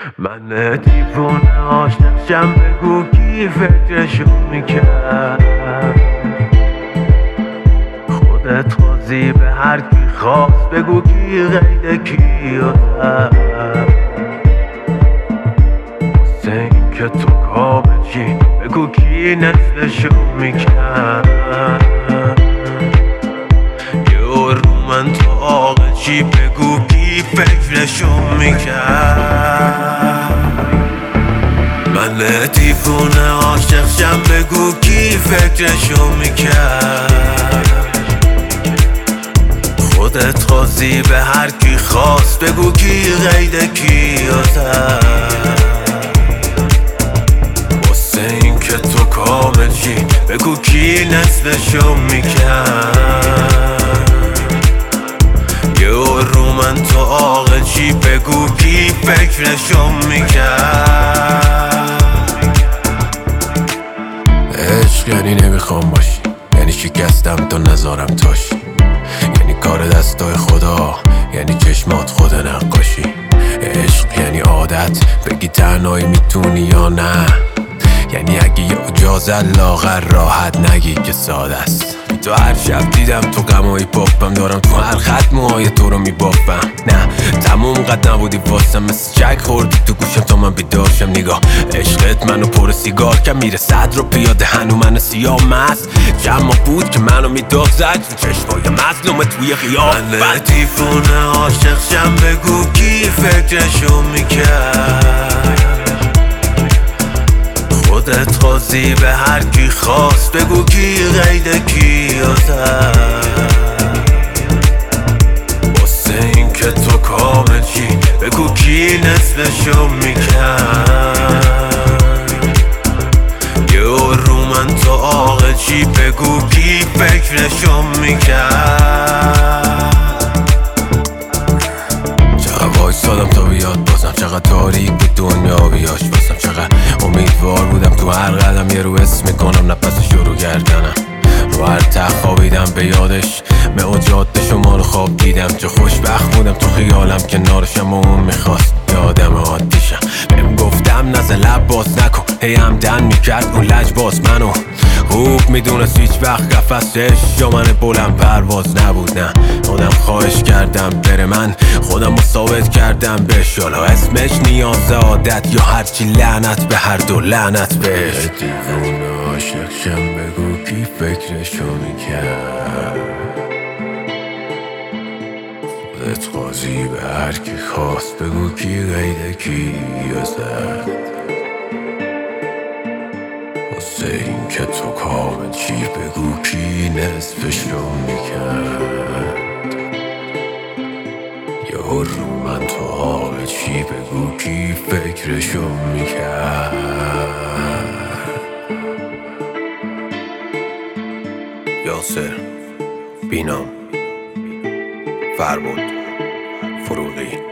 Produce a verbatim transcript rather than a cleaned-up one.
من دیوونه عاشقشم، بگو کی فکرشو میکرد. خودت خوازی به هر کی خواست، بگو کی غیر کی زد. واسه این که تو کامل چی، بگو کی نصفشو میکرد. یه رو من تو آقا چی، بگو کی فکرشو میکرد. من دیوونه عاشقشم، بگو کی فکرشو میکرد. خودت خواستی به هر کی خواست، بگو کی غیر کی زد. واسه این که تو کامل چی، بگو کی نصفشو میکرد. یه رو من تو عاقل چی، بگو کی فکرشو میکرد. عشق یعنی نمیخوام باشی، یعنی شکستم تا نذارم تاشی، یعنی کار دستای خدا، یعنی چشمات خود نقاشی. عشق یعنی عادت، بگی تنهایی میتونی یا نه، یعنی اگه یه اجازت لاغر راحت نگی که ساده است. تو هر شب دیدم تو غمای پاپم، دارم تو هر خط موهای تو رو میبافم. نه تموم قد نبودی واسم، مثل چک خوردی تو گوشم تا من بیدارشم. نگاه عشقت منو پر سیگار که میره صد رو پیاده، هنو منو سیاه مست. جمع بود که منو میداد زد چشمای مظلوم توی خیابان. من دیوونه عاشقشم، بگو کی فکرشو میکرد. خودت خواستی به هر کی خواست، بگو کی غیر کی زد. واسه این که تو کامل چی، بگو کی نصفشو میکرد. یه رو من تو عاقل چی، بگو کی فکرشو میکرد. چقدر وایسادم تا بیاد بازم، چقدر تاریک بود دنیا بیاش بازم، چقدر امیدوار بودم تو هر قدم یه رو اسم میکنم نفس شروع کردنم. رو هر ته خوابیدم به یادش، به جاده شما رو خواب دیدم. چه خوشبخت بودم تو خیالم کنارشم و اون میخواست یادم عادیشم. بهم گفتم نزه لب باز نکن، هی همدن میکرد اون لج باز منو. خوب میدونست هیچ وقت قفسش یا من بلند پرواز نبود. نه خودم خواهش کردم بره، من خودم رو ثابت کردم بهش. حالا اسمش نیاز عادت یا هرچی، لعنت به هر دو لعنت بهش. دیوونه عاشقشم، بگو کی فکرشو میکرد. خودت خواستی به هر کی خواست، بگو کی غیر کی زد. واسه این که تو کامل چی، بگو کی نصفشو میکرد. یه رو من تو حال چی، بگو کی فکرشو میکرد. یاسر، بینام، فربود، فروغی.